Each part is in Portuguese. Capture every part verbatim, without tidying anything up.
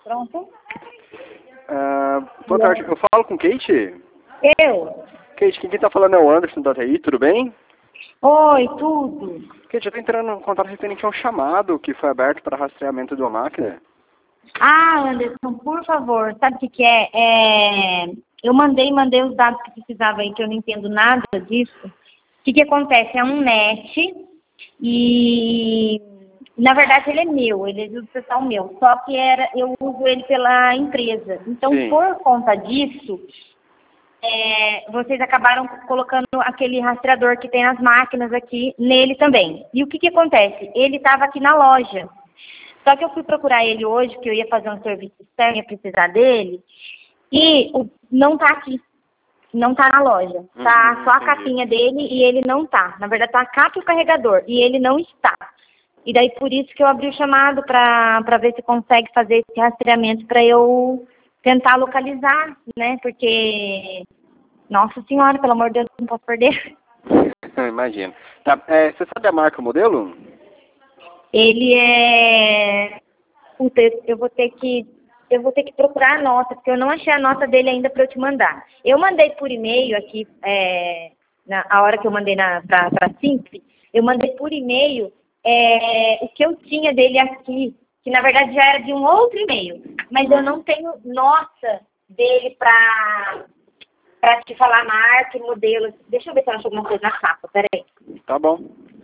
Pronto? Uh, boa tarde, eu falo com Kate? Eu? Kate, quem tá falando é o Anderson da T I, tudo bem? Oi, tudo. Kate, eu tô entrando em contato referente a um chamado que foi aberto para rastreamento de uma máquina. Ah, Anderson, por favor, sabe o que, que é? é? Eu mandei, mandei os dados que precisava aí, que eu não entendo nada disso. O que, que acontece? É um net e, na verdade, ele é meu, ele é do pessoal meu. Só que era, eu uso ele pela empresa. Então, Sim. por conta disso, é, vocês acabaram colocando aquele rastreador que tem nas máquinas aqui nele também. E o que, que acontece? Ele estava aqui na loja. Só que eu fui procurar ele hoje, que eu ia fazer um serviço externo, ia precisar dele, e o, não tá aqui. Não tá na loja. Tá Uhum, só a entendi. capinha dele e ele não tá. Na verdade, tá a capa e o carregador, e ele não está. E daí, por isso que eu abri o chamado para para ver se consegue fazer esse rastreamento para eu tentar localizar, né? Porque, nossa senhora, pelo amor de Deus, não posso perder. Imagino. Tá, é, você sabe a marca, o modelo? Ele é... Puta, eu vou ter que... Eu vou ter que procurar a nota, porque eu não achei a nota dele ainda para eu te mandar. Eu mandei por e-mail aqui, é, na a hora que eu mandei para a Simples, eu mandei por e-mail é, o que eu tinha dele aqui, que na verdade já era de um outro e-mail. Mas eu não tenho nota dele para para te falar marca e modelo. Deixa eu ver se eu acho alguma coisa na capa, peraí. Tá bom.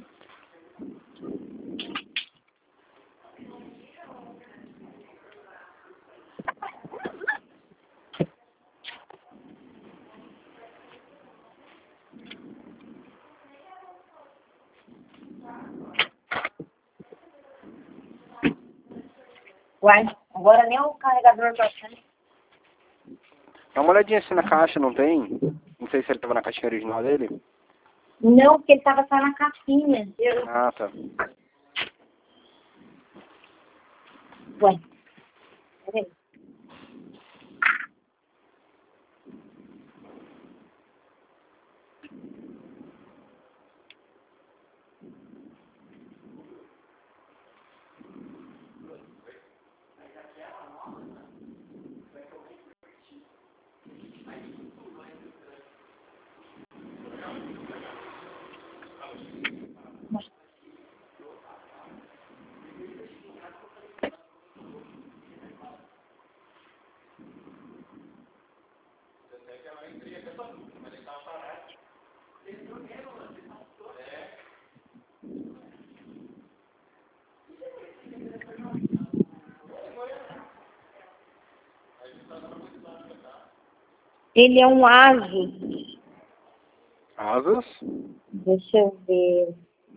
Uai, agora nem o carregador tá achando. Dá uma olhadinha assim na caixa, não tem? Não sei se ele tava na caixinha original dele. Não, porque ele tava só na capinha. Eu... Ah, tá. Ué, peraí. Ele é um Asus. Asus? Deixa eu ver.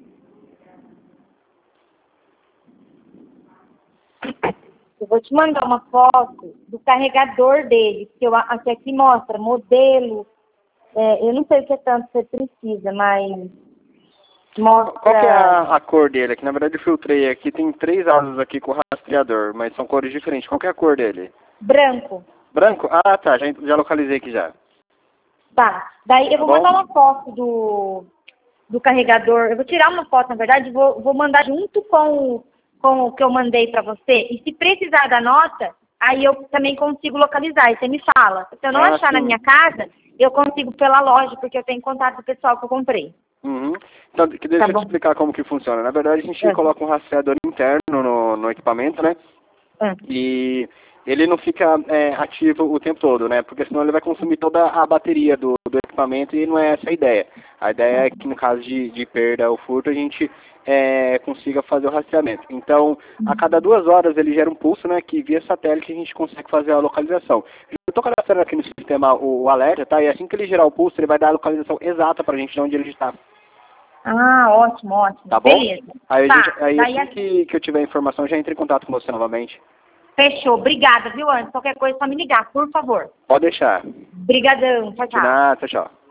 Eu vou te mandar uma foto do carregador dele, que eu aqui, aqui mostra modelo. É, eu não sei o que tanto você precisa, mas mostra. Qual que é a, a cor dele? Aqui, na verdade, eu filtrei aqui. Tem três Asus aqui com rastreador, mas são cores diferentes. Qual que é a cor dele? Branco. Branco? Ah, tá. Já, já localizei aqui já. Tá. Daí eu Tá vou bom? mandar uma foto do, do carregador. Eu vou tirar uma foto, na verdade, e vou, vou mandar junto com, com o que eu mandei para você. E se precisar da nota, aí eu também consigo localizar. E você me fala. Se eu não Ah, achar sim. na minha casa, eu consigo pela loja, porque eu tenho contato do pessoal que eu comprei. Uhum. Então, que deixa Tá eu bom. te explicar como que funciona. Na verdade, a gente É. coloca um rastreador interno no, no equipamento, né? É. E ele não fica é, ativo o tempo todo, né? Porque senão ele vai consumir toda a bateria do, do equipamento e não é essa a ideia. A ideia é que no caso de, de perda ou furto a gente é, consiga fazer o rastreamento. Então, a cada duas horas ele gera um pulso, né? Que via satélite a gente consegue fazer a localização. Eu estou cadastrando aqui no sistema o, o alerta, tá? E assim que ele gerar o pulso, ele vai dar a localização exata pra gente de onde ele está. Ah, ótimo, ótimo. Tá bom? Beleza. Aí, a Tá. gente, aí Daí assim que, que eu tiver a informação, já entro em contato com você novamente. Fechou. Obrigada, viu, Anderson? Qualquer coisa é só me ligar, por favor. Pode deixar. Obrigadão. Tchau, De tchau. nada, tchau.